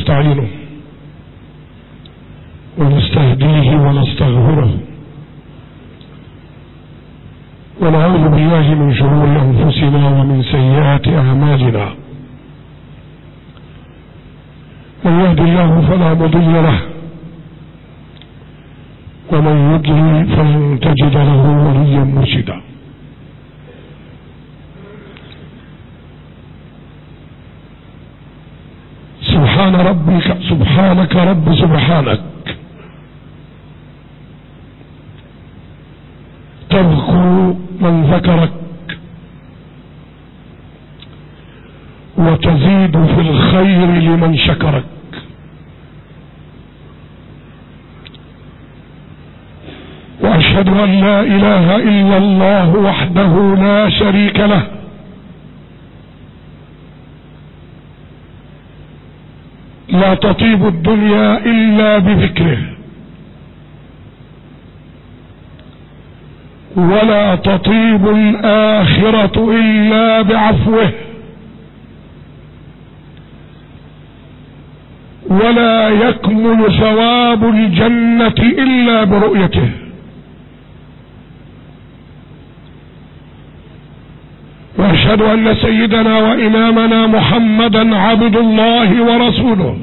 ونستعينه ونستهديه ونستغفره ونعوذ بالله من شرور أنفسنا ومن سيئات أعمالنا. من يهد الله فلا مضل له ومن يضلل فلن تجد له وليا مرشدا. سبحانك رب سبحانك تذكر من ذكرك وتزيد في الخير لمن شكرك. وأشهد أن لا إله إلا الله وحده لا شريك له لا تطيب الدنيا إلا بذكره ولا تطيب الآخرة إلا بعفوه ولا يكمل ثواب الجنة إلا برؤيته. وأشهد أن سيدنا وإمامنا محمدا عبد الله ورسوله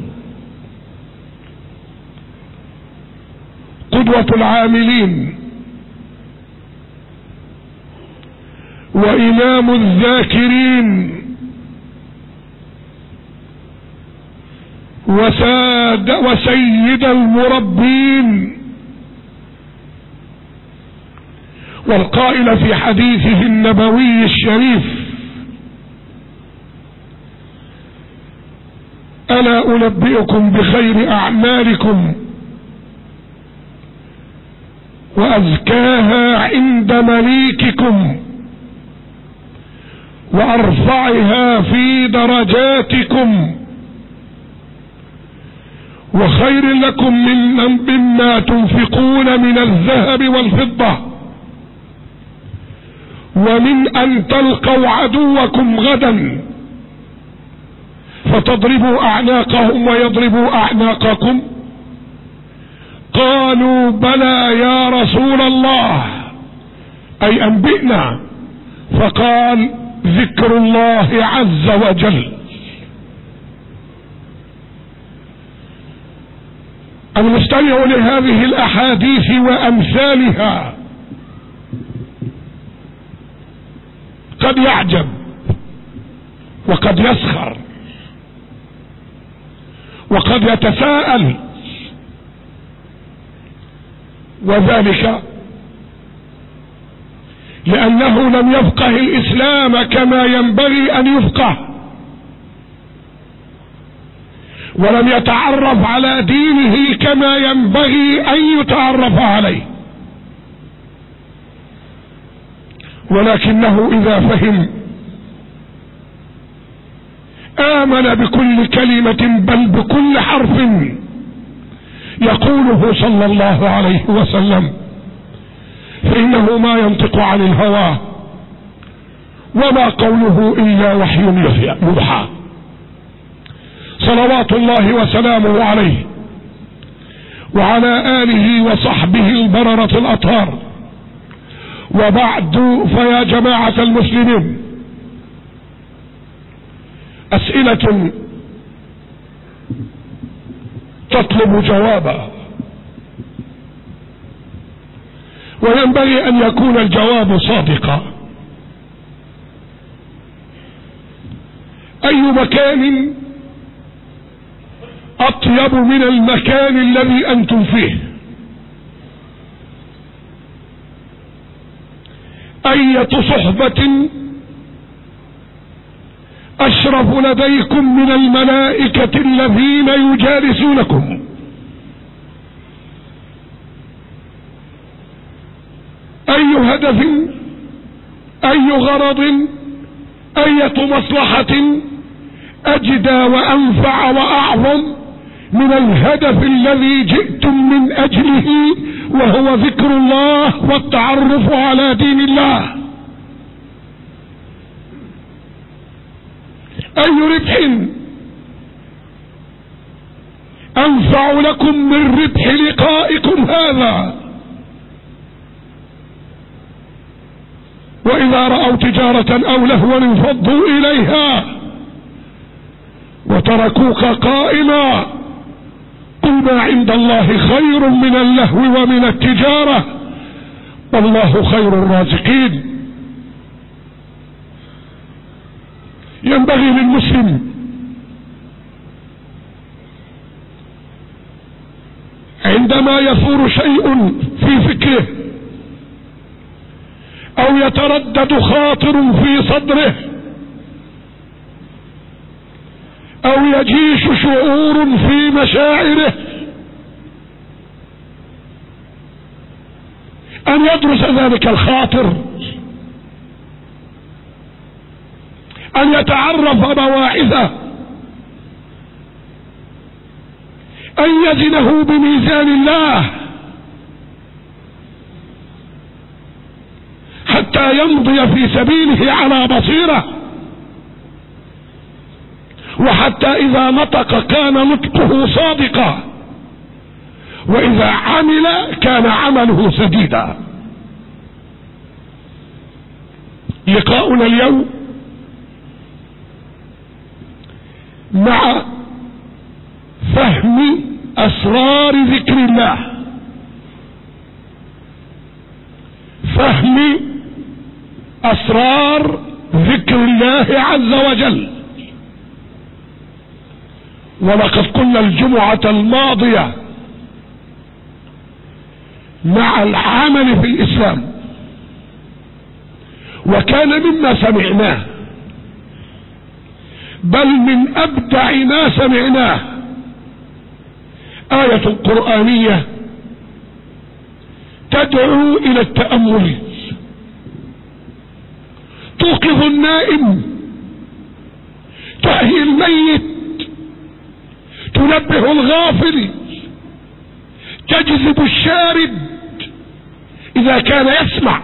قدوة العاملين وإمام الذاكرين وسيد المربين، والقائل في حديثه النبوي الشريف: ألا أنبئكم بخير أعمالكم وأزكاها عند مليككم وأرفعها في درجاتكم وخير لكم مما تنفقون من الذهب والفضة ومن أن تلقوا عدوكم غدا فتضربوا أعناقهم ويضربوا أعناقكم. قالوا: بلى يا رسول الله، أي أنبئنا. فقال: ذكر الله عز وجل. المستمع لهذه الأحاديث وأمثالها قد يعجب وقد يسخر وقد يتساءل، وذلك لأنه لم يفقه الإسلام كما ينبغي أن يفقه، ولم يتعرف على دينه كما ينبغي أن يتعرف عليه. ولكنه إذا فهم آمن بكل كلمة بل بكل حرف يقوله صلى الله عليه وسلم، فإنه ما ينطق عن الهوى وما قوله إلا وحي يوحى، صلوات الله وسلامه عليه وعلى آله وصحبه البررة الأطهار. وبعد، فيا جماعة المسلمين، أسئلة تطلب جوابا، وينبغي أن يكون الجواب صادقا. أي مكان أطيب من المكان الذي أنتم فيه؟ أية صحبة أشرف لديكم من الملائكة الذين يجالسونكم؟ أي هدف، أي غرض، أية مصلحة أجدى وأنفع وأعظم من الهدف الذي جئتم من أجله، وهو ذكر الله والتعرف على دين الله؟ أي ربح أنفع لكم من ربح لقائكم هذا. وإذا رأوا تجارة أو لهوا انفضوا إليها وتركوك قائما. قل ما عند الله خير من اللهو ومن التجارة والله خير الرازقين. ينبغي للمسلم عندما يثور شيء في فكره او يتردد خاطر في صدره او يجيش شعور في مشاعره ان يدرس ذلك الخاطر، ان يتعرف مواعظه، ان يزنه بميزان الله حتى يمضي في سبيله على بصيرة، وحتى إذا نطق كان نطقه صادقا، وإذا عمل كان عمله سديدا. لقاؤنا اليوم مع فهم أسرار ذكر الله، فهم أسرار ذكر الله عز وجل. ولقد قلنا الجمعة الماضية مع العمل في الإسلام، وكان مما سمعناه بل من أبدع ما سمعناه آية قرآنية تدعو إلى التأمل، توقظ النائم، تحيي الميت، تنبه الغافل، تجذب الشارد إذا كان يسمع،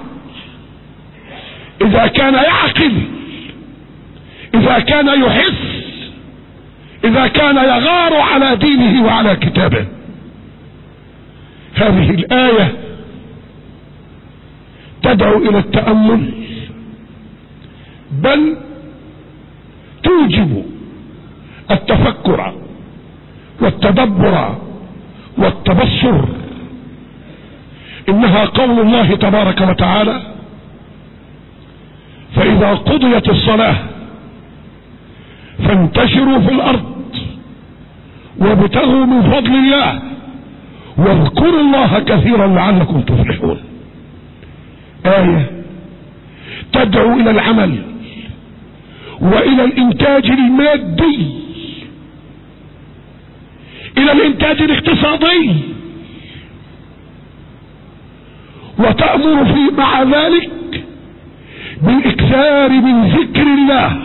إذا كان يعقل، إذا كان يحس، إذا كان يغار على دينه وعلى كتابه. هذه الآية تدعو إلى التأمل، بل توجب التفكر والتدبر والتبصر. إنها قول الله تبارك وتعالى: فإذا قضيت الصلاة فانتشروا في الأرض وابتغوا من فضل الله واذكروا الله كثيرا لعلكم تفلحون. آية تدعو إلى العمل وإلى الإنتاج المادي، إلى الإنتاج الاقتصادي، وتأمر في مع ذلك بالإكثار من ذكر الله،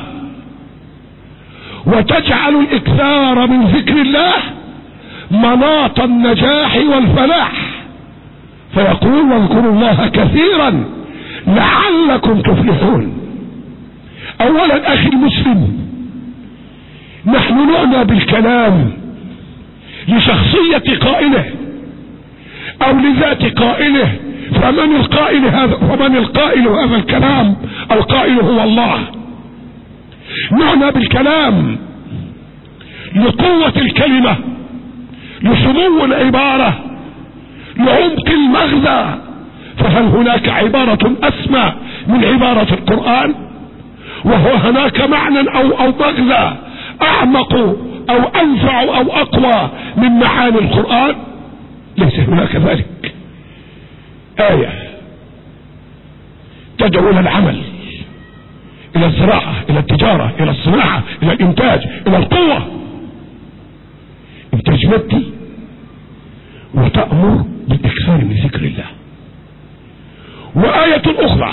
وتجعل الإكثار من ذكر الله مناط النجاح والفلاح، فيقول: واذكروا الله كثيرا لعلكم تفلحون. اولا اخي المسلم، نحن نعنى بالكلام لشخصية قائله او لذات قائله، فمن القائل هذا الكلام؟ القائل هو الله. نعنى بالكلام لقوة الكلمة، لسمو العبارة، لعمق المغزى. فهل هناك عبارة أسمى من عبارة القرآن؟ وهو هناك معنى أو مغزى أعمق أو أنفع أو أقوى من معاني القرآن؟ ليس هناك ذلك. آية تدعو إلى العمل، إلى الزراعة، إلى التجارة، إلى الصناعة، إلى الإنتاج، إلى القوة، إنتاج مادي، وتأمر بالإكثار من ذكر الله. وآية أخرى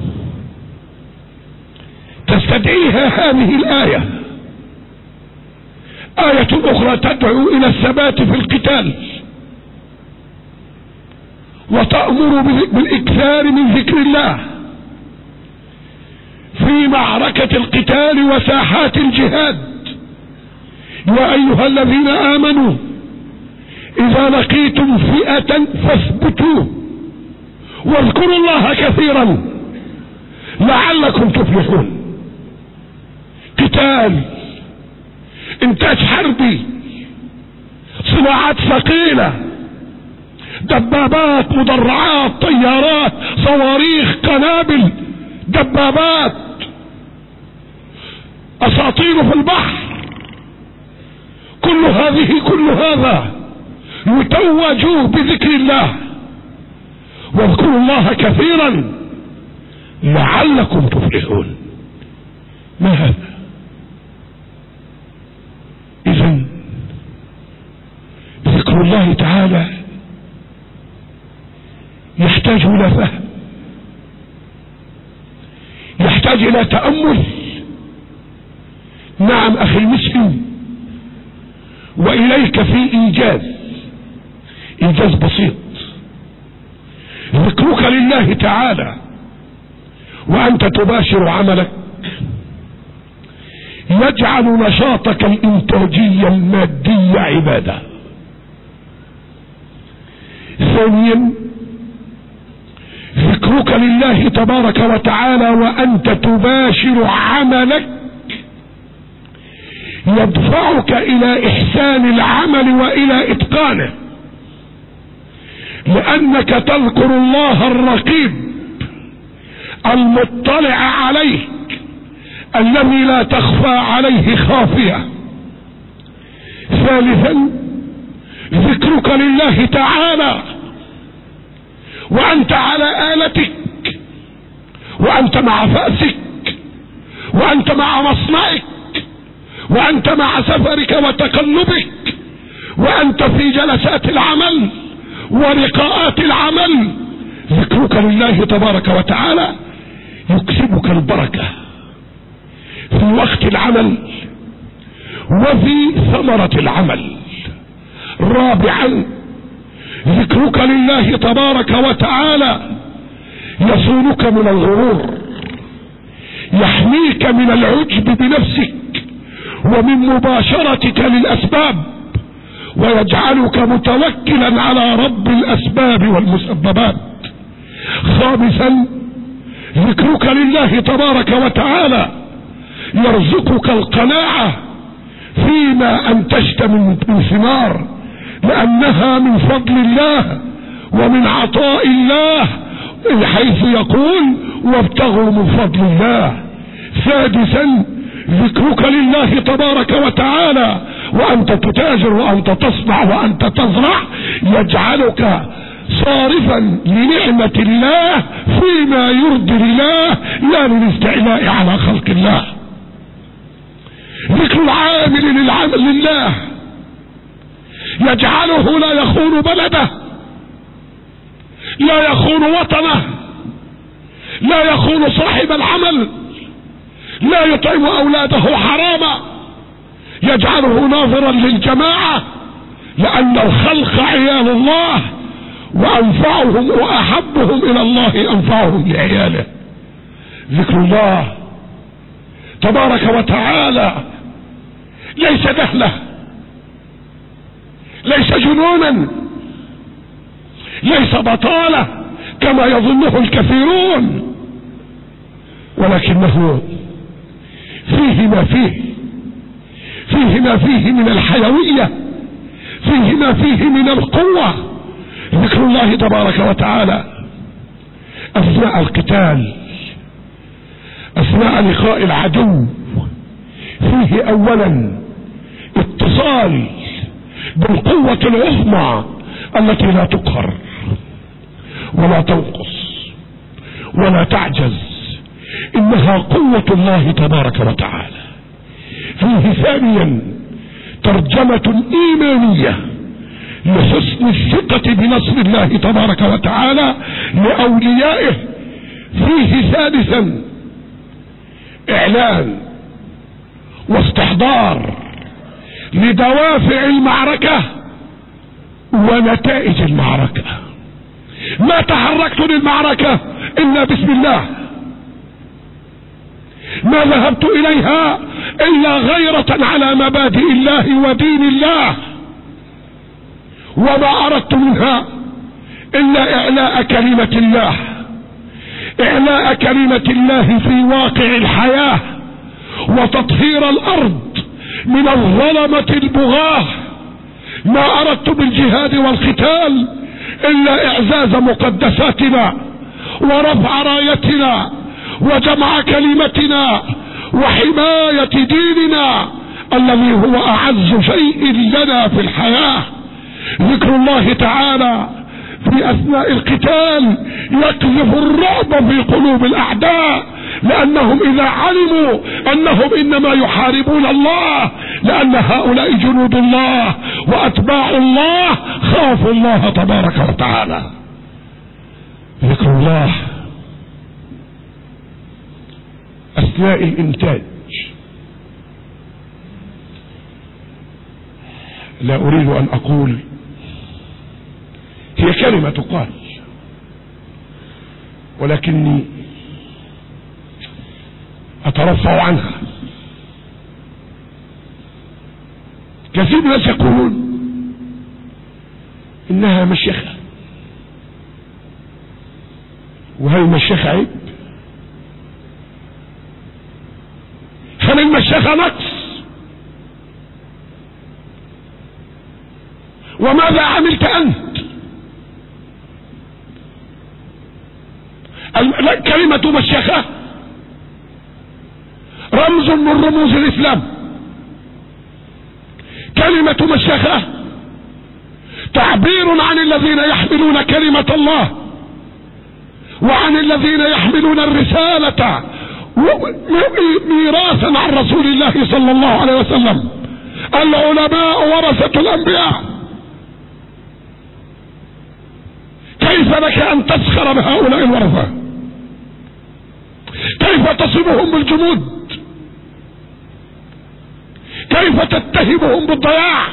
تستدعيها هذه الآية، آية أخرى تدعو إلى الثبات في القتال، وتأمر بالإكثار من ذكر الله في معركة القتال وساحات الجهاد. يا أيها الذين آمنوا إذا لقيتم فئة فاثبتوا واذكروا الله كثيرا لعلكم تفلحون. قتال، انتاج حربي، صناعات ثقيلة، دبابات، مدرعات، طيارات، صواريخ، قنابل، دبابات، اساطير في البحر، كل هذا يتوج بذكر الله. واذكروا الله كثيرا لعلكم تفلحون. ما هذا؟ إذن ذكر الله تعالى يحتاج إلى فهم، يحتاج إلى تأمل. نعم أخي المسلم، وإليك في إيجاز بسيط. ذكرك لله تعالى وأنت تباشر عملك يجعل نشاطك الإنتاجي المادي عبادة. ثانيا، ذكرك لله تبارك وتعالى وأنت تباشر عملك يدفعك إلى إحسان العمل وإلى إتقانه، لأنك تذكر الله الرقيب المطلع عليك الذي لا تخفى عليه خافية. ثالثا، ذكرك لله تعالى وأنت على آلتك، وأنت مع فأسك، وأنت مع مصنعك، وأنت مع سفرك وتقلبك، وأنت في جلسات العمل ولقاءات العمل. ذكرك لله تبارك وتعالى يكسبك البركة في وقت العمل وفي ثمرة العمل. رابعا، ذكرك لله تبارك وتعالى يصونك من الغرور، يحميك من العجب بنفسك ومن مباشرتك للأسباب، ويجعلك متوكلا على رب الأسباب والمسببات. خامسا، ذكرك لله تبارك وتعالى يرزقك القناعة فيما أنتجت من ثمار، لأنها من فضل الله ومن عطاء الله، حيث يقول وابتغوا من فضل الله. سادسا، ذكرك لله تبارك وتعالى وأنت تتاجر وأنت تصنع وأنت تزرع يجعلك صارفا لنعمة الله فيما يرضي الله لا للاستعلاء على خلق الله. ذكر العامل للعمل لله يجعله لا يخون بلده، لا يخون وطنه، لا يخون صاحب العمل، لا يطعم أولاده حراما، يجعله ناظرا للجماعة، لأن الخلق عيال الله وأنفعهم وأحبهم إلى الله أنفعهم لعياله. ذكر الله تبارك وتعالى ليس جهله، ليس جنونا، ليس بطالة كما يظنه الكثيرون، ولكنه فيه ما فيه، فيه ما فيه من الحيوية، فيه ما فيه من القوة. ذكر الله تبارك وتعالى أثناء القتال، أثناء لقاء العدو، فيه أولا اتصال بالقوة العظمى التي لا تقهر ولا تنقص ولا تعجز، إنها قوة الله تبارك وتعالى. فيه ثانيا ترجمة إيمانية لحسن الثقة بنصر الله تبارك وتعالى لأوليائه. فيه ثالثا إعلان واستحضار لدوافع المعركة ونتائج المعركة. ما تحركت للمعركة إلا بسم الله، ما ذهبت إليها إلا غيرة على مبادئ الله ودين الله، وما أردت منها إلا إعلاء كلمة الله، إعلاء كلمة الله في واقع الحياة، وتطهير الأرض من الظلمة البغاة. ما أردت بالجهاد والقتال إلا إعزاز مقدساتنا ورفع رايتنا وجمع كلمتنا وحماية ديننا الذي هو أعز شيء لنا في الحياة. ذكر الله تعالى في أثناء القتال يقذف الرعب في قلوب الأعداء، لأنهم إذا علموا أنهم إنما يحاربون الله، لأن هؤلاء جنود الله وأتباع الله، خافوا الله تبارك وتعالى. ذكر الله أثناء الإنتاج. لا أريد أن أقول، هي كلمة تقال، ولكني أترفع عنها. كثير من الناس يقولون إنها مشيخة، وهل المشيخة عيب؟ هل المشيخة نقص؟ وماذا عملت أنت؟ كلمة مشيخة رمز من رموز الإسلام. كلمة مشيخة تعبير عن الذين يحملون كلمة الله وعن الذين يحملون الرسالة ميراثا عن رسول الله صلى الله عليه وسلم. العلماء ورثة الأنبياء. كيف لك أن تسخر بهؤلاء الورثة؟ كيف تصبهم بالجمود؟ كيف تتهمهم بالضياع؟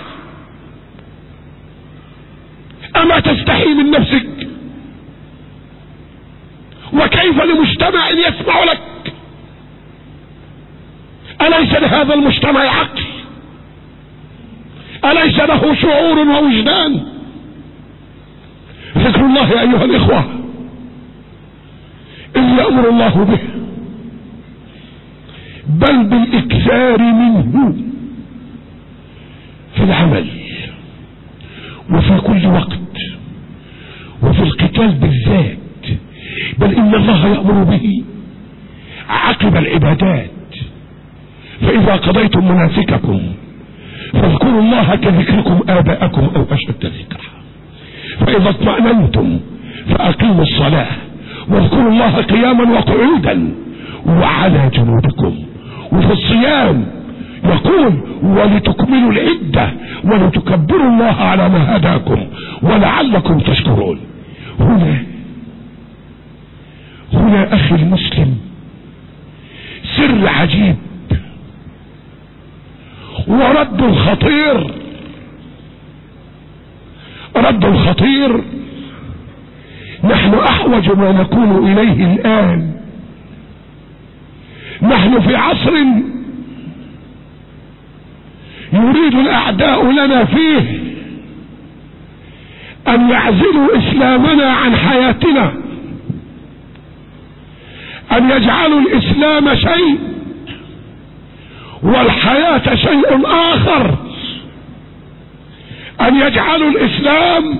أما تستحي من نفسك؟ وكيف لمجتمع يسمع لك؟ أليس لهذا المجتمع عقل؟ أليس له شعور ووجدان؟ ذكر الله أيها الإخوة إن يأمر الله به، بل بالإكثار منه في العمل وفي كل وقت وفي القتال بالذات، بل إن الله يأمر به عقب العبادات. فإذا قضيتم مناسككم فاذكروا الله كذكركم آباءكم أو أشد ذكرا، فإذا اطمأننتم فأقيموا الصلاة واذكروا الله قياما وقعودا وعلى جنوبكم. وفي الصيام يقول ولتكملوا العدة ولتكبروا الله على ما هداكم ولعلكم تشكرون. هنا أخي المسلم سر عجيب ورد خطير. رد خطير نحن أحوج ما نكون إليه الآن. نحن في عصر يريد الأعداء لنا فيه أن يعزلوا إسلامنا عن حياتنا، أن يجعلوا الإسلام شيء والحياة شيء آخر، أن يجعلوا الإسلام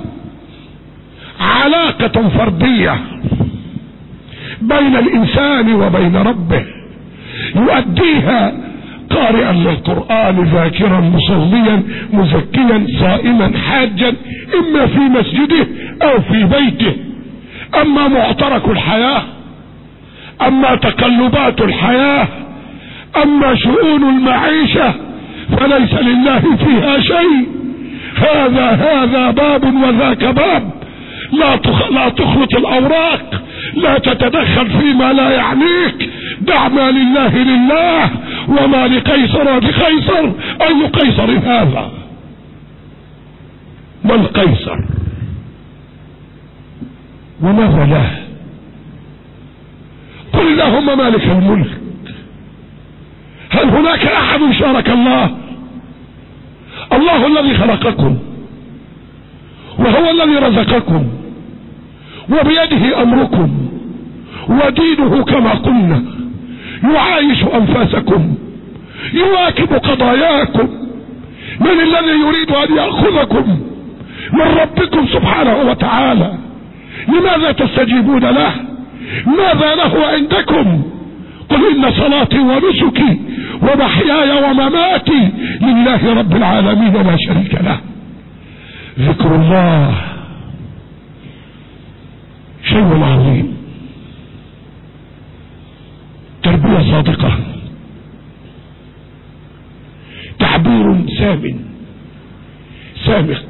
علاقة فردية بين الإنسان وبين ربه، يؤديها قارئا للقرآن ذاكرا مصليا مزكيا صائما حاجا، إما في مسجده أو في بيته. أما معترك الحياة، أما تقلبات الحياة، أما شؤون المعيشة فليس لله فيها شيء. هذا باب وذاك باب. لا تخلط الأوراق، لا تتدخل فيما لا يعنيك. دع ما لله لله وما لقيصر بقيصر. أي قيصر هذا؟ ما القيصر وماذا له؟ قل اللهم مالك الملك. هل هناك أحد شارك الله؟ الله الذي خلقكم وهو الذي رزقكم وبيده امركم ودينه كما قلنا يعايش انفاسكم يواكب قضاياكم. من الذي يريد ان يأخذكم من ربكم سبحانه وتعالى؟ لماذا تستجيبون له؟ ماذا له عندكم؟ قل ان صلاتي ونسكي ومحياي ومماتي لله رب العالمين لا شريك له. ذكر الله شيء عظيم، تربية صادقة، تعبير سامق،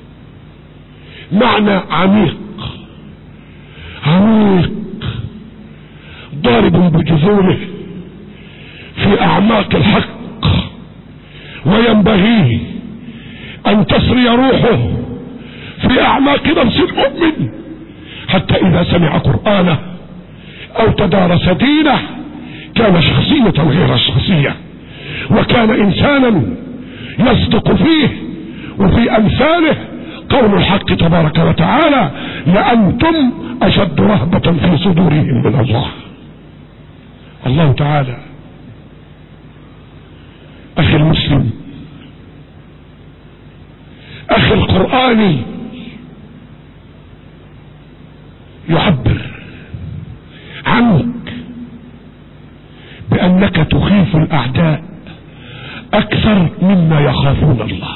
معنى عميق ضارب بجذوره في اعماق الحق، وينبغي ان تسري روحه في اعماق نفس المؤمن حتى اذا سمع قرآنه او تدارس دينه كان شخصية غير الشخصية، وكان انسانا يصدق فيه وفي امثاله قول الحق تبارك وتعالى: لأنتم اشد رهبة في صدورهم من الله. الله تعالى اخي المسلم، اخي القرآني، يعبر عنك بانك تخيف الاعداء اكثر مما يخافون الله.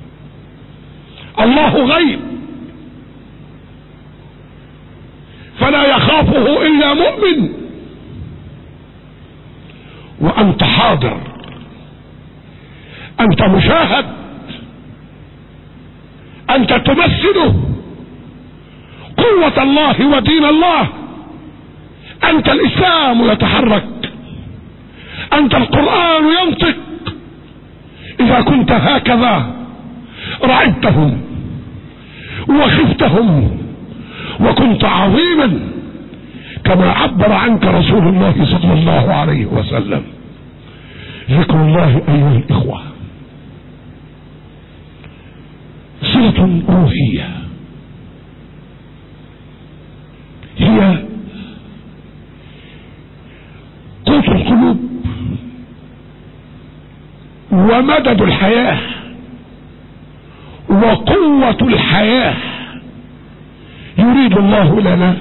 الله غيب فلا يخافه الا مؤمن، وانت حاضر، انت مشاهد، انت تمثل قوة الله ودين الله، انت الاسلام يتحرك، انت القرآن ينطق. اذا كنت هكذا رعبتهم وخفتهم وكنت عظيما كما عبر عنك رسول الله صلى الله عليه وسلم. ذكر الله ايها الاخوة صلة روحية، هي قوت القلوب ومدد الحياة وقوة الحياة. يريد الله لنا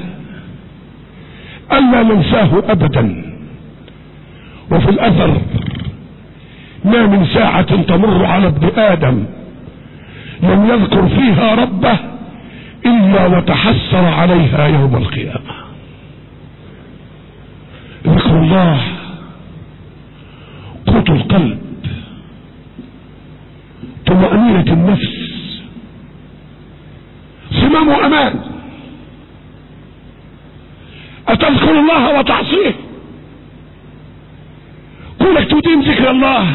ألا ننساه أبدا. وفي الأثر: ما من ساعة تمر على ابن آدم لم يذكر فيها ربه إلا وتحسر عليها يوم القيامة. ذكر الله قوت القلب، طمأنينة النفس، صمام أمان. أتذكر الله وتعصيه؟ كونك تدين ذكر الله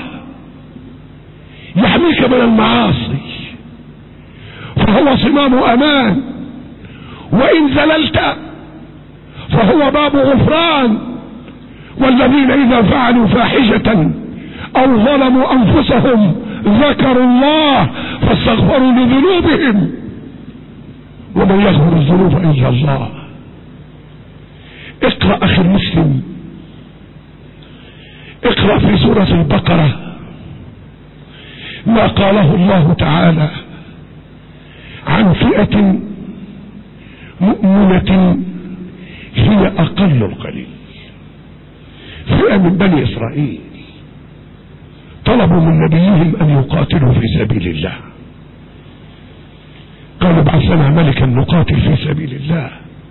يحميك من المعاصي، فهو صمام أمان. وإن زللت فهو باب غفران. والذين إذا فعلوا فاحشة أو ظلموا أنفسهم ذكروا الله فاستغفروا لذنوبهم ومن يغفر الذنوب إلا الله. اقرأ أخي المسلم، اقرأ في سورة البقرة ما قاله الله تعالى عن فئة مؤمنة هي أقل القليل. فئة من بني إسرائيل طلبوا من نبيهم أن يقاتلوا في سبيل الله، قالوا ابعث لنا ملكا نقاتل في سبيل الله.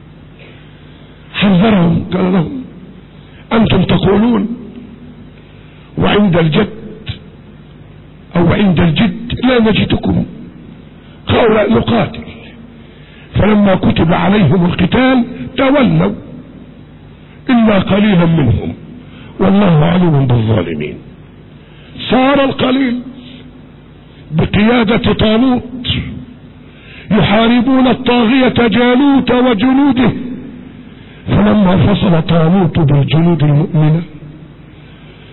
حذرهم قال لهم: أنتم تقولون وعند الجد أو عند الجد لا نجدكم، قالوا نقاتل. فلما كتب عليهم القتال تولوا إلا قليلا منهم والله عليم بالظالمين. صار القليل بقيادة طالوت يحاربون الطاغية جالوت وجنوده، فلما فصل طالوت بالجنود المؤمنة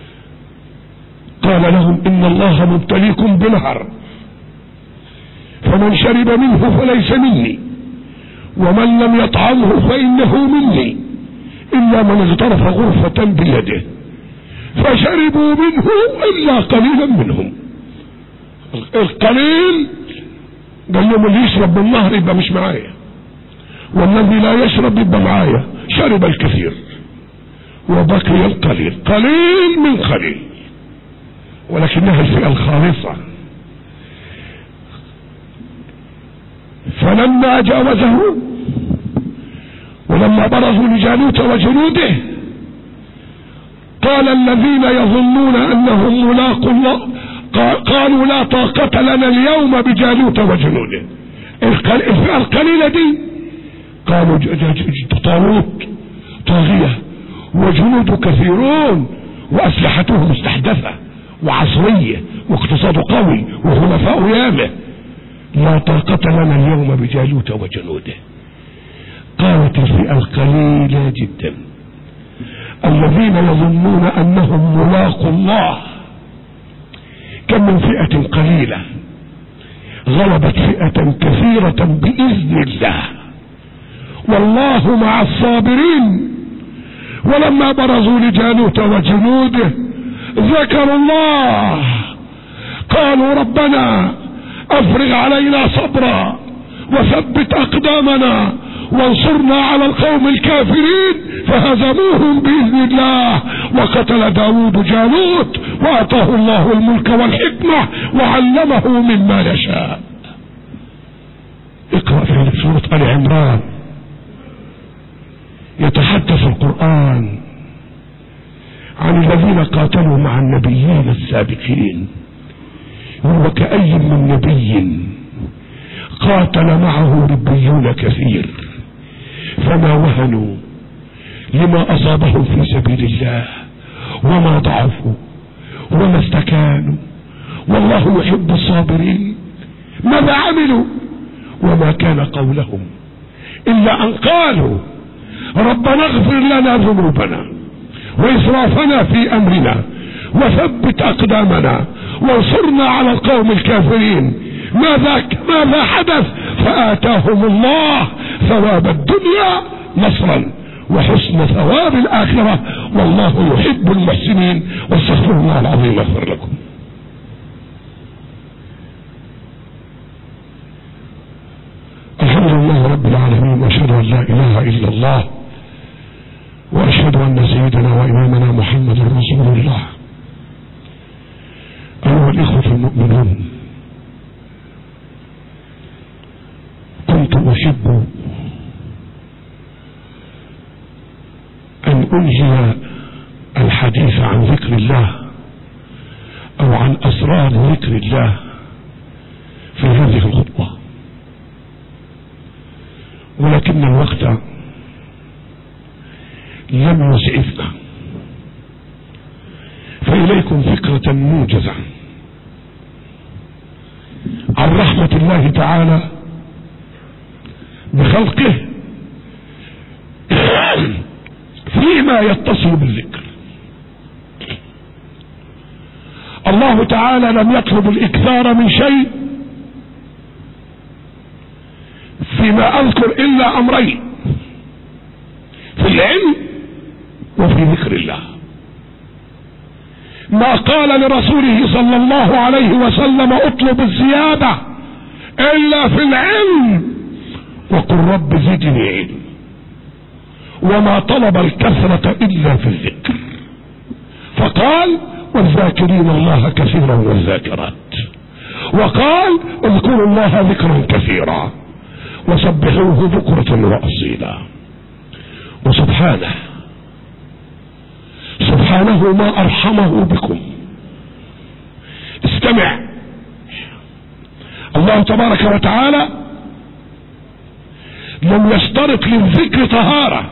قال لهم: إن الله مبتليكم بنهر فمن شرب منه فليس مني ومن لم يطعمه فإنه مني إلا من اغترف غرفة بيده، فشربوا منه إلا قليلا منهم. القليل قال لهم اللي يشرب بالنهر يبقى مش معايا، والذي لا يشرب يبقى معايا. شرب الكثير وبقي القليل، قليل من قليل، ولكنها الفئة الخالصة. فلما جاوزه ولما برزوا لجالوت وجنوده قال الذين يظنون انهم ملاقوا الله قالوا لا طاقة لنا اليوم بجالوت وجنوده. الفئة القليلة دي قالوا طالوت طاغية وجنود كثيرون واسلحتهم مستحدثة وعصرية واقتصاد قوي وخلفاء يامه، لا طاقة لنا اليوم بجالوت وجنوده. قالت الفئة القليلة جدا الذين يظنون انهم ملاقوا الله، كم من فئة قليلة غلبت فئة كثيرة بإذن الله، والله مع الصابرين. ولما برزوا لجالوت وجنوده ذكروا الله قالوا ربنا افرغ علينا صبرا وثبت اقدامنا وانصرنا على القوم الكافرين، فهزموهم باذن الله. وقتل داود جالوت واتاه الله الملك والحكمة وعلمه مما يشاء. اقرأ في سورة آل عمران يتحدث القرآن عن الذين قاتلوا مع النبيين السابقين، وكأي من نبي قاتل معه ربيون كثير فما وهنوا لما أصابهم في سبيل الله وما ضعفوا وما استكانوا، والله يحب الصابرين. ماذا عملوا؟ وما كان قولهم إلا أن قالوا ربنا اغفر لنا ذنوبنا وإسرافنا في أمرنا وثبت أقدامنا وانصرنا على القوم الكافرين. ماذا حدث؟ فآتاهم الله ثواب الدنيا نصرا وحسن ثواب الآخرة، والله يحب المحسنين. واستغفر الله العظيم يغفر لكم. الحمد لله رب العالمين، واشهد ان لا اله الا الله، واشهد ان سيدنا وامامنا محمد رسول الله. ايها الاخوة المؤمنون، كنت احب ان انهي الحديث عن ذكر الله او عن اسرار ذكر الله في هذه الخطبة، ولكن الوقت لم يسعفنا، فإليكم فكرة موجزة عن رحمة الله تعالى بخلقه فيما يتصل بالذكر. الله تعالى لم يطلب الإكثار من شيء فيما أذكر إلا أمرين: في العلم وفي ذكر الله. ما قال لرسوله صلى الله عليه وسلم اطلب الزيادة إلا في العلم وقل رب زدني علم، وما طلب الكثرة إلا في الذكر، فقال والذاكرين الله كثيرا والذاكرات، وقال اذكروا الله ذكرا كثيرا وسبحوه بكرة وأصيلا. وسبحانه ما أرحمه بكم. استمع، الله تبارك وتعالى لم يشترط للذكر طهارة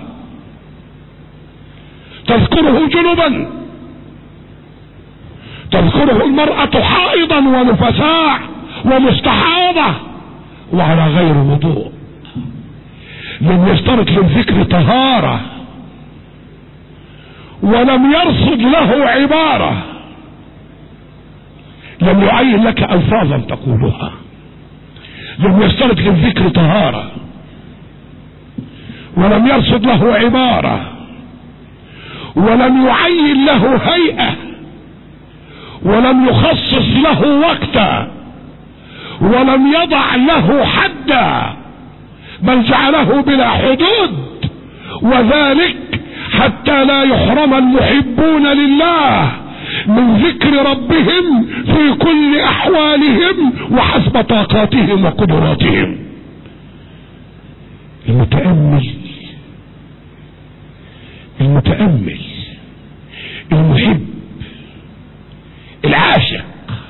تذكره جنبا، تذكره المرأة حائضا ونفساء ومستحاضة وعلى غير وضوء. لم يشترط للذكر طهارة، ولم يرصد له عبارة، لم يعين لك ألفاظا تقولها، لم يشترط للذكر طهارة، ولم يرصد له عبارة، ولم يعين له هيئة، ولم يخصص له وقتا، ولم يضع له حدا، بل جعله بلا حدود، وذلك حتى لا يحرم المحبون لله من ذكر ربهم في كل احوالهم وحسب طاقاتهم وقدراتهم. المتأمل المحب العاشق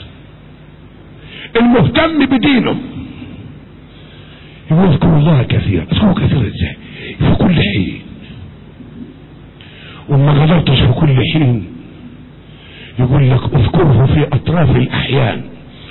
المهتم بدينه يذكر الله كثيرا. اذكره كثيرا ازاي؟ في كل حين، وما غلطش في كل حين يقول لك اذكره في اطراف الاحيان،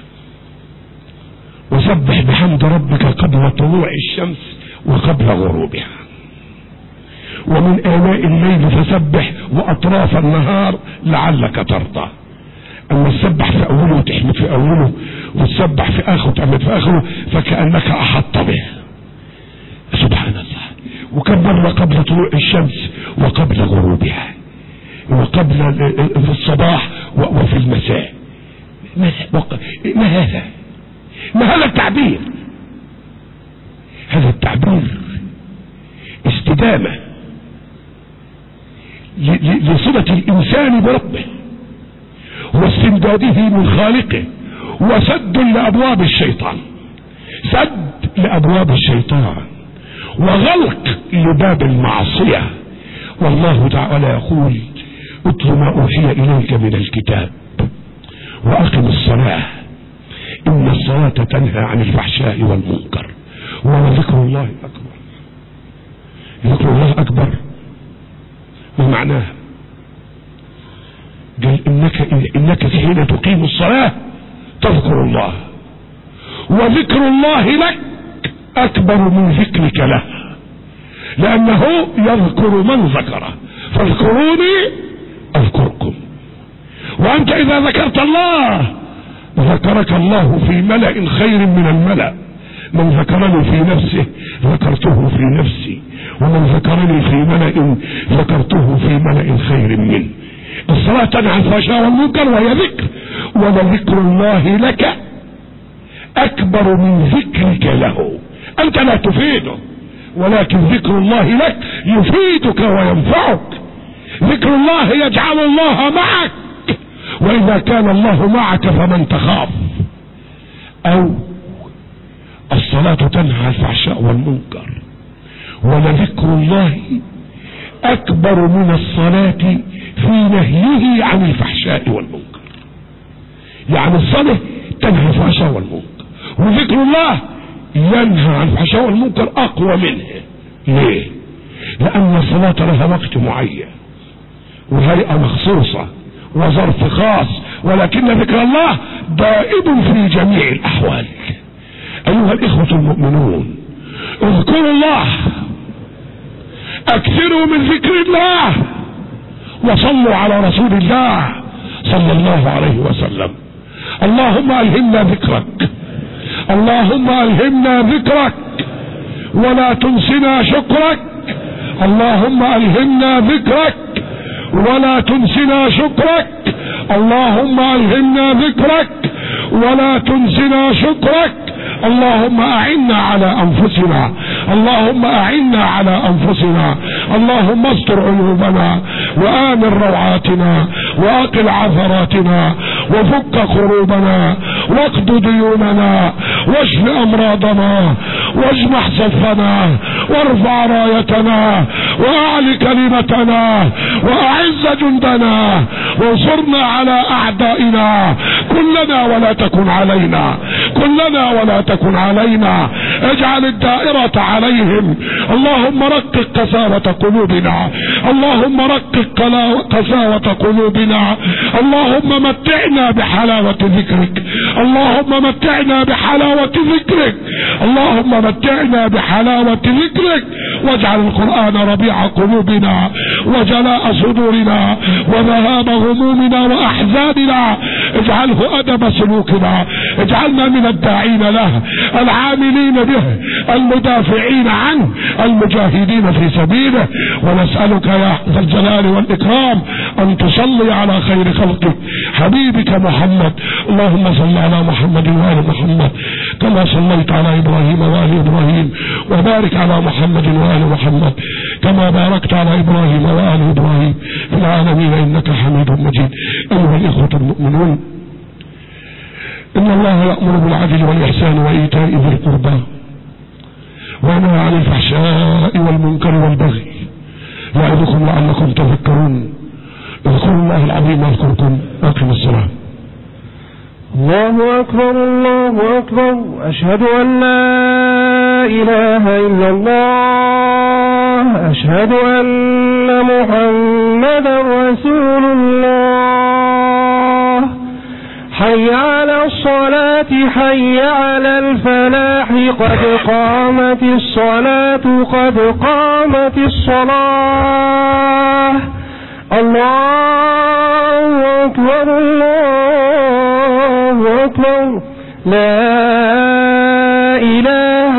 وسبح بحمد ربك قبل طلوع الشمس وقبل غروبها، ومن آناء الليل فسبح واطراف النهار لعلك ترضى. اما تسبح في اوله وتحمد في اوله، وتسبح في اخره وتحمد في اخره، فكأنك احط به. سبحان الله. وكم مرة قبل طلوع الشمس وقبل غروبها، وقبل في الصباح وفي المساء. ما هذا التعبير؟ هذا التعبير استدامة لصلة الانسان بربه واستمداده من خالقه، وسد لابواب الشيطان، سد لابواب الشيطان، وغلق لباب المعصية. والله تعالى يقول اتل ما اوحي اليك من الكتاب واقم الصلاة ان الصلاة تنهى عن الفحشاء والمنكر ولذكر الله اكبر. ذكر الله اكبر ما معناه؟ قال انك حين تقيم الصلاة تذكر الله، وذكر الله لك اكبر من ذكرك له، لانه يذكر من ذكره. فاذكروني اذكركم. وانت اذا ذكرت الله ذكرك الله في ملأ خير من الملأ. من ذكرني في نفسه ذكرته في نفسي، ومن ذكرني في ملأ ذكرته في ملأ خير منه. الصلاة تنهى عن الفحشاء والمنكر وهي ذكر، ولذكر الله لك اكبر من ذكرك له. انت لا تفيده، ولكن ذكر الله لك يفيدك وينفعك. ذكر الله يجعل الله معك، واذا كان الله معك فمن تخاف. او الصلاة تنهى عن الفحشاء والمنكر، ولذكر الله اكبر من الصلاة في نهيه عن الفحشاء والمنكر. يعني الصلاة تنهى عن الفحشاء والمنكر، وذكر الله ينهى عن الفحشاء والمنكر اقوى منه. ليه؟ لان الصلاة لها وقت معين وهيئة مخصوصة وظرف خاص، ولكن ذكر الله دائم في جميع الاحوال. ايها الاخوة المؤمنون، اذكروا الله، اكثروا من ذكر الله، وصلوا على رسول الله صلى الله عليه وسلم. اللهم الهمنا ذكرك، اللهم الهمنا ذكرك، ولا تنسنا شكرك. اللهم الهمنا ذكرك ولا تنسنا شكرك. اللهم الهمنا ذكرك ولا تنسنا شكرك. اللهم اعنا على انفسنا، اللهم اعنا على انفسنا. اللهم استر عيوبنا وآمن روعاتنا واقل عثراتنا وفك كروبنا واقض ديوننا واشف امراضنا واجمع صفنا وارفع رايتنا واعل كلمتنا واعز جندنا وانصرنا على اعدائنا. كلنا ولا تكن علينا، كلنا ولا تكن علينا. اجعل الدائرة عليهم. اللهم رقق قساوة قلوبنا، اللهم رقق قساوة قلوبنا. اللهم متعنا بحلاوة ذكرك، اللهم متعنا بحلاوة ذكرك، اللهم متعنا بحلاوة ذكرك. واجعل القرآن ربيع قلوبنا وجلاء صدورنا وذهاب همومنا واحزاننا. اجعله أدب سلوكنا، اجعلنا من الداعين له، العاملين به، المدافعين عنه، المجاهدين في سبيله. ونسألك يا ذا الجلال والإكرام أن تصلي على خير خلقك حبيبك محمد. اللهم صل على محمد وآل محمد كما صليت على إبراهيم وآل إبراهيم، وبارك على محمد وآل محمد كما باركت على إبراهيم وآل إبراهيم في العالمين إنك حميد مجيد. أيها الإخوة المؤمنون، إن الله يأمر بالعدل والإحسان وإيتاء ذي القربى وينهى عن الفحشاء والمنكر والبغي يعظكم لعلكم تذكرون. اذكروا الله العظيم يذكركم. أقم الصلاة. الله أكبر الله أكبر. أشهد أن لا إله إلا الله. أشهد أن محمدا رسول الله. حي على الصلاة حي على الفلاح قد قامت الصلاة قد قامت الصلاة. الله أكبر الله أكبر. لا إله